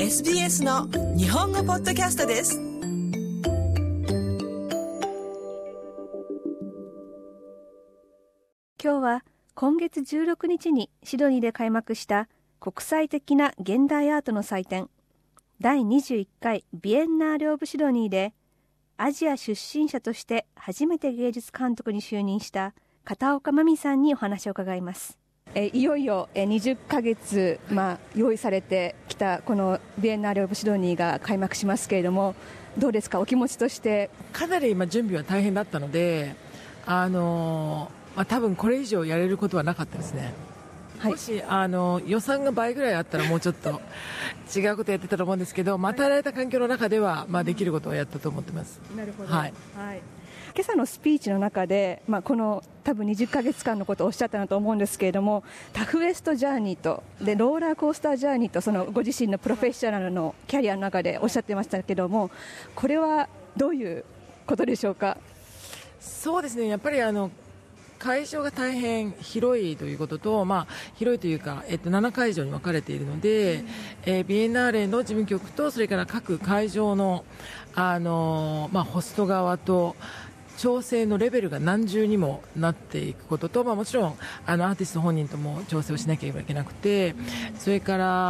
SBS の日本語ポッドキャストです。 今日は今月16日にシドニーで開幕した国際的な現代アートの祭典第21回ビエンナーレ・オブ・シドニーでアジア出身者として初めて芸術監督に就任した片岡真美さんにお話を伺います。いよいよ20ヶ月、用意されてきたこのビエンナーレ・オブ・シドニーが開幕しますけれども、どうですか、お気持ちとして。 かなり準備は大変だったので、多分これ以上やれることはなかったですね。 はい、 もし予算が倍ぐらいあったらもうちょっと違うことやってたと思うんですけど、与えられた環境の中では、できることをやったと思ってます。 なるほど、 はいはい、今朝のスピーチの中で、この多分20ヶ月間のことをおっしゃったなと思うんですけれども、タフウエストジャーニーとでローラーコースタージャーニーと、そのご自身のプロフェッショナルのキャリアの中でおっしゃってましたけども、これはどういうことでしょうか。 そうですね、やっぱり会場が大変広いということと、広いというか、7会場に分かれているので、ビエンナーレの事務局とそれから各会場の、ホスト側と調整のレベルが何重にもなっていくことと、もちろんアーティスト本人とも調整をしなければいけなくて、それから、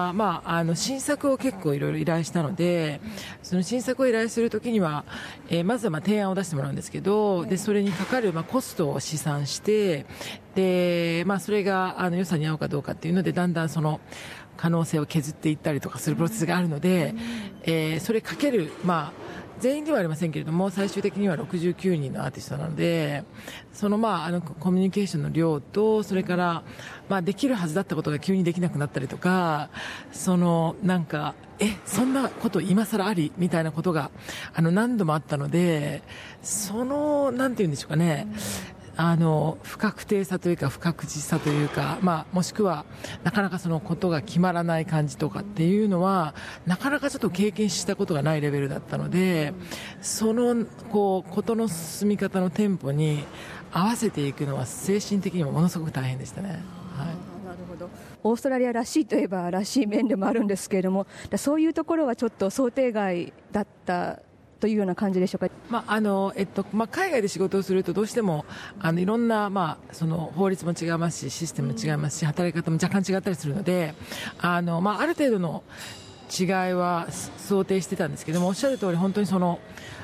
新作を結構いろいろ依頼したので、その新作を依頼するときには、まずは提案を出してもらうんですけど、でそれにかかるコストを試算して、でそれが予算に合うかどうかっていうので、だんだんその可能性を削っていったりとかするプロセスがあるので、それかける、全員ではありませんけれども、最終的には69人のアーティストなので、そのコミュニケーションの量と、それから、できるはずだったことが急にできなくなったりとか、そんなこと今更ありみたいなことが何度もあったので、なんていうんでしょうかね、不確定さというか不確実さというか、もしくはなかなかそのことが決まらない感じとかっていうのは、なかなかちょっと経験したことがないレベルだったので、ことの進み方のテンポに合わせていくのは精神的にもものすごく大変でしたね。はい、 なるほど。オーストラリアらしいといえばらしい面でもあるんですけれども、そういうところはちょっと想定外だったというような感じでしょうか。 海外で仕事をするとどうしてもいろんな、その法律も違いますし、システムも違いますし、働き方も若干違ったりするので、ある程度の違いは想定してたんですけども、おっしゃる通り本当にその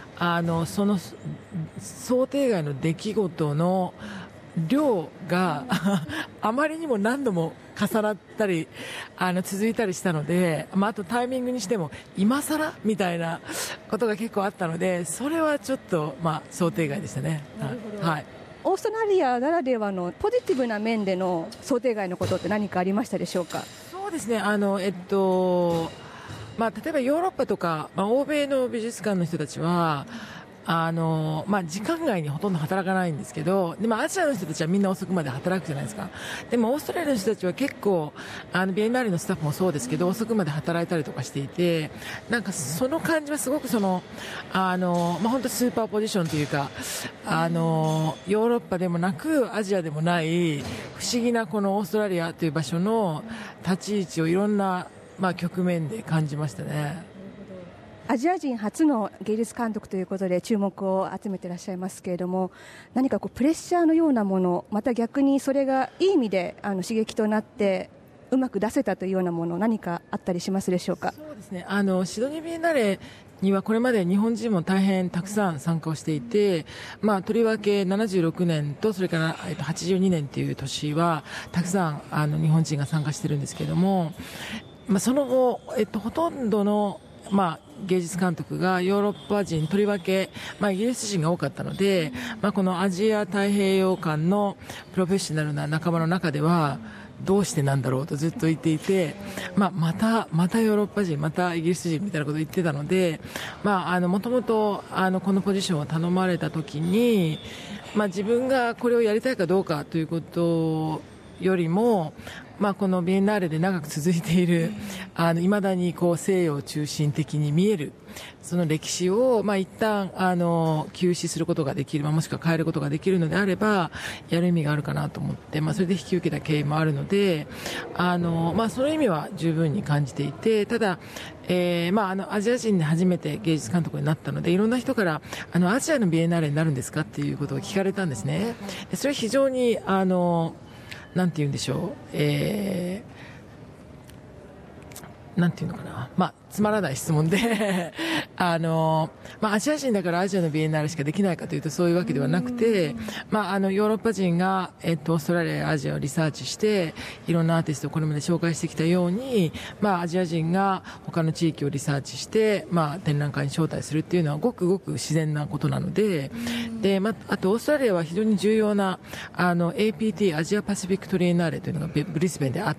想定外の出来事の量があまりにも何度も重なったり続いたりしたので、あとタイミングにしても今更みたいなことが結構あったので、それはちょっと想定外でしたね。はい、 オーストラリアならではのポジティブな面での想定外のことって何かありましたでしょうか。 そうですね、例えばヨーロッパとか、欧米の美術館の人たちは時間外にほとんど働かないんですけど、でもアジアの人たちはみんな遅くまで働くじゃないですか。でもオーストラリアの人たちは結構ビエンナーレのスタッフもそうですけど、遅くまで働いたりとかしていて、なんかその感じはすごく本当スーパーポジションというか、ヨーロッパでもなくアジアでもない不思議なこのオーストラリアという場所の立ち位置をいろんな局面で感じましたね。 アジア人初の芸術監督ということで注目を集めていらっしゃいますけれども、何かプレッシャーのようなもの、また逆にそれがいい意味で刺激となってうまく出せたというようなもの、何かあったりしますでしょうか。 そうですね、シドニービエンナーレにはこれまで日本人も大変たくさん参加をしていて、とりわけ76年とそれから82年という年はたくさん日本人が参加しているんですけれども、その後、ほとんどの芸術監督がヨーロッパ人、とりわけ、イギリス人が多かったので、このアジア太平洋間のプロフェッショナルな仲間の中ではどうしてなんだろうとずっと言っていて、またヨーロッパ人、またイギリス人みたいなことを言ってたので、もともとこのポジションを頼まれた時に、自分がこれをやりたいかどうかということよりも、 このビエンナーレで長く続いているいまだにこう西洋中心的に見えるその歴史を、一旦休止することができる、もしくは変えることができるのであればやる意味があるかなと思って、それで引き受けた経緯もあるのでその意味は十分に感じていて、ただ、アジア人で初めて芸術監督になったのでいろんな人からアジアのビエンナーレになるんですかっていうことを聞かれたんですね。でそれは非常になんて言うんでしょう、なんていうのかな、つまらない質問でアジア人だからアジアのビエンナーレしかできないかというとそういうわけではなくて、ヨーロッパ人が、オーストラリアやアジアをリサーチしていろんなアーティストをこれまで紹介してきたように、アジア人が他の地域をリサーチして、展覧会に招待するっていうのはごくごく自然なことなので、あとオーストラリアは非常に重要なAPT アジアパシフィックトリエンナーレというのがブリスベンであって、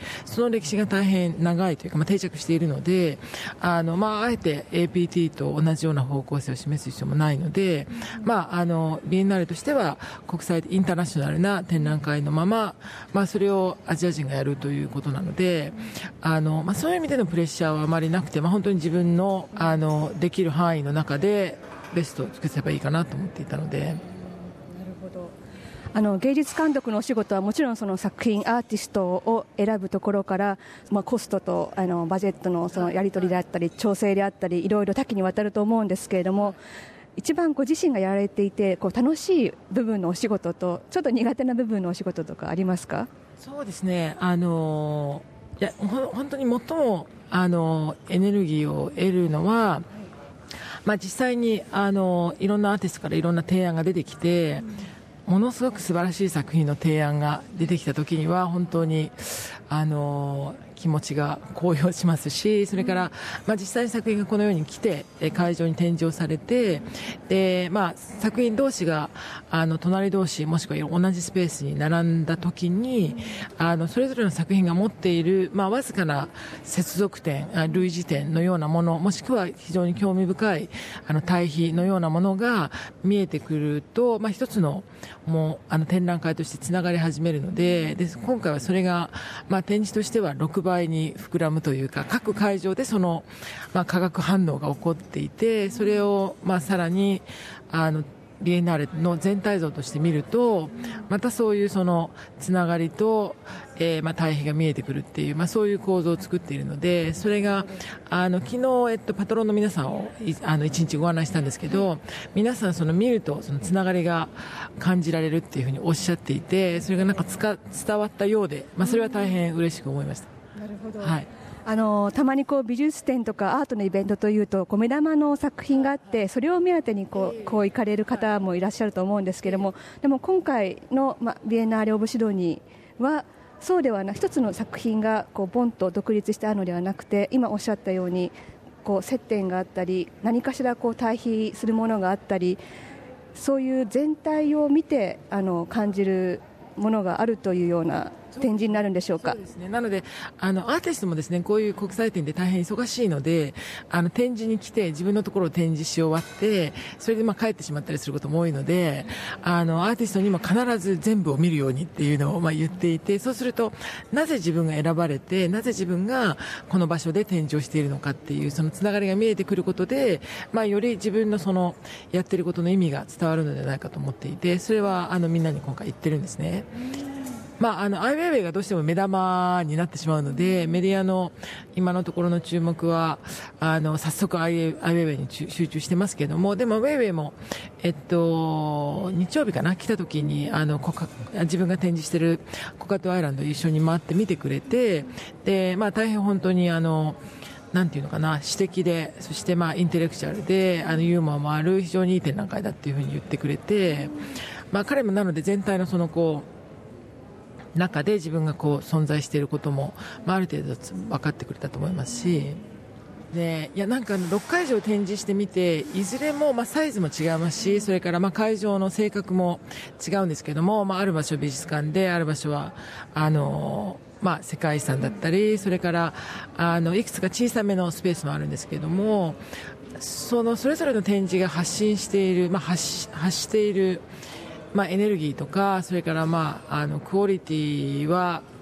その歴史が大変長いというか、定着しているのであえて APT と同じような方向性を示す必要もないので、ビエンナーレとしては国際インターナショナルな展覧会のまま、それをアジア人がやるということなのでそういう意味でのプレッシャーはあまりなくて、本当に自分のできる範囲の中でベストを尽くせばいいかなと思っていたので。 なるほど。芸術監督のお仕事はもちろんその作品アーティストを選ぶところから、コストとバジェットのそのやり取りであったり調整であったりいろいろ多岐にわたると思うんですけれども、一番ご自身がやられていて楽しい部分のお仕事とちょっと苦手な部分のお仕事とかありますか？ そうですね、本当に最もエネルギーを得るのは、実際にいろんなアーティストからいろんな提案が出てきて、ものすごく素晴らしい作品の提案が出てきた時には本当に気持ちが高揚しますし、それから、実際に作品がこのように来て会場に展示をされて、で、作品同士が隣同士もしくは同じスペースに並んだ時にそれぞれの作品が持っている、わずかな接続点類似点のようなもの、もしくは非常に興味深い対比のようなものが見えてくると、一つのもう展覧会としてつながり始めるので、今回はそれが、展示としては6倍に膨らむというか、各会場でその、化学反応が起こっていて、それを、さらにビエンナーレの全体像として見るとまたそういうそのつながりと、対比が見えてくるっていう、そういう構造を作っているので、それが昨日、パトロンの皆さんを一日ご案内したんですけど、皆さんその見るとそのつながりが感じられるっていうふうにおっしゃっていて、それがなんか伝わったようで、それは大変嬉しく思いました。 なるほど。 はい。 たまに美術展とかアートのイベントというと目玉の作品があって、それを目当てにこう行かれる方もいらっしゃると思うんですけれども、でも今回の、ビエンナーレ・オブ・シドニーはそうではなく、一つの作品がボンと独立してあるのではなくて、今おっしゃったように接点があったり何かしら対比するものがあったり、そういう全体を見て感じるものがあるというような展示になるんでしょうか。 そうですね。なのでアーティストもですね、こういう国際展で大変忙しいので展示に来て自分のところを展示し終わってそれで帰ってしまったりすることも多いので、アーティストにも必ず全部を見るようにっていうのを言っていて、そうするとなぜ自分が選ばれて、なぜ自分がこの場所で展示をしているのかっていうそのつながりが見えてくることで、より自分のそのやっていることの意味が伝わるのではないかと思っていて、それはみんなに今回言ってるんですね。アイ・ウェイウェイがどうしても目玉になってしまうので、メディアの今のところの注目は早速アイ・ウェイウェイに集中してますけども、でもウェイウェイも、日曜日かな来た時に自分が展示しているコカトアイランドを一緒に回って見てくれて、で、大変本当になんていうのかな、詩的で、そしてインテレクチャルでユーモアもある非常にいい展覧会だっていうふうに言ってくれて、彼もなので全体のその中で自分が存在していることも、ある程度分かってくれたと思いますし、でなんか6会場展示してみていずれもサイズも違いますし、それから会場の性格も違うんですけども、ある場所は美術館で、ある場所は世界遺産だったり、それからいくつか小さめのスペースもあるんですけれども、それぞれの展示が発信している、発しているエネルギーとか、それからクオリティは、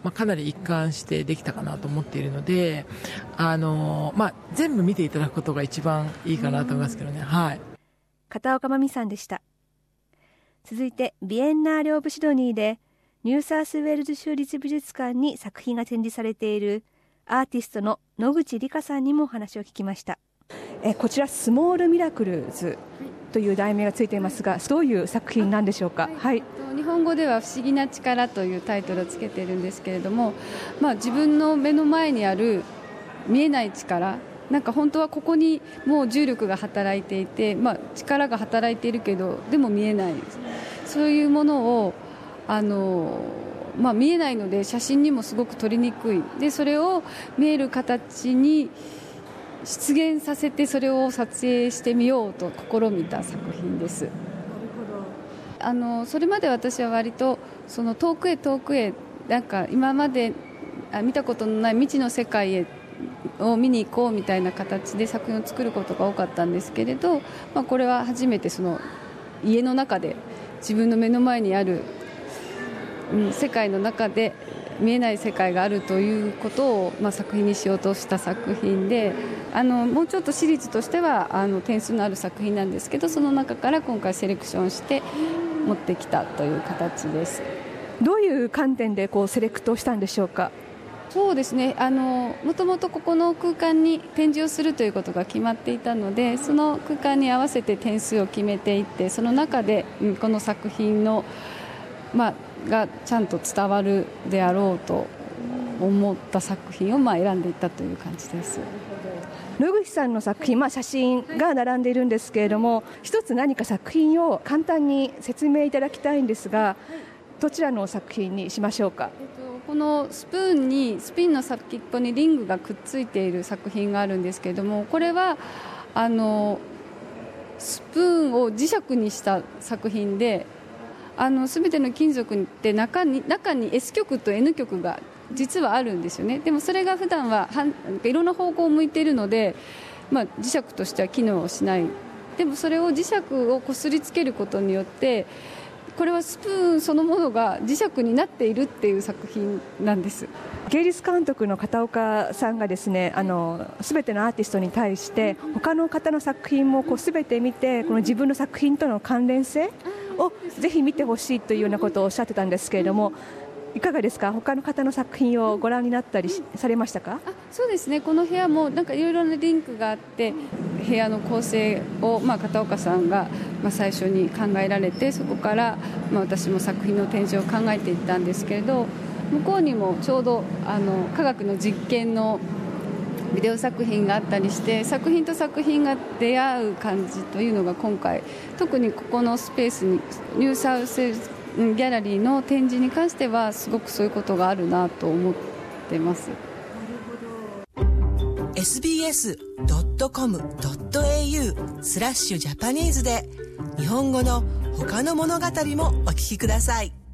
かなり一貫してできたかなと思っているので、全部見ていただくことが一番いいかなと思いますけどね。はい、 片岡真美さんでした。続いてビエンナーレ・オブ・シドニーでニューサウスウェールズ州立美術館に作品が展示されているアーティストの野口里香さんにもお話を聞きました。こちらスモールミラクルズという題名がついていますが、どういう作品なんでしょうか。はい、 日本語では不思議な力というタイトルをつけているんですけれども、自分の目の前にある見えない力、なんか本当はここにもう重力が働いていて、力が働いているけどでも見えない、そういうものを見えないので写真にもすごく撮りにくいで、それを見える形に出現させてそれを撮影してみようと試みた作品です。それまで私は割とその遠くへなんか今まで見たことのない未知の世界へを見に行こうみたいな形で作品を作ることが多かったんですけれど、これは初めてその家の中で自分の目の前にある、世界の中で見えない世界があるということを、作品にしようとした作品で、もうちょっとシリーズとしては点数のある作品なんですけど、その中から今回セレクションして持ってきたという形です。 どういう観点でセレクトしたんでしょうか。 そうですね、もともとここの空間に展示をするということが決まっていたので、その空間に合わせて点数を決めていって、その中で、この作品の、がちゃんと伝わるであろうと思った作品を選んでいったという感じです。 野口さんの作品、写真が並んでいるんですけれども、一つ何か作品を簡単に説明いただきたいんですが、どちらの作品にしましょうか。 このスプーンにスピンの先っぽにリングがくっついている作品があるんですけれども、これはスプーンを磁石にした作品で、全ての金属って中に S 極と N 極が実はあるんですよね。でもそれが普段はいろんな方向を向いているので、磁石としては機能しない。でもそれを磁石をこすりつけることによって、これはスプーンそのものが磁石になっているっていう作品なんです。 芸術監督の片岡さんがですね、全てのアーティストに対して他の方の作品も全て見て、この自分の作品との関連性をぜひ見てほしいというようなことをおっしゃってたんですけれども、いかがですか。他の方の作品をご覧になったりされましたか。 そうですね、この部屋もなんかいろいろなリンクがあって、部屋の構成を片岡さんが最初に考えられて、そこから私も作品の展示を考えていったんですけれど、向こうにもちょうど科学の実験のビデオ作品があったりして、作品と作品が出会う感じというのが今回、特にここのスペースにニューサウスギャラリーの展示に関してはすごくそういうことがあるなと思ってます。 sbs.com.au/Japanese で日本語の他の物語もお聞きください。